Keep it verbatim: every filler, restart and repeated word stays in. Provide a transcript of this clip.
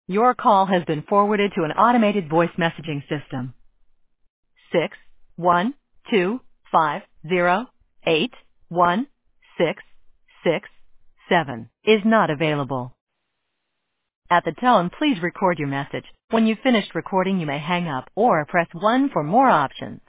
Your call has been forwarded to an automated voice messaging system. Six one two five zero eight one six six seven is not available. At the tone, please record your message. When you've finished recording, you may hang up or press one for more options.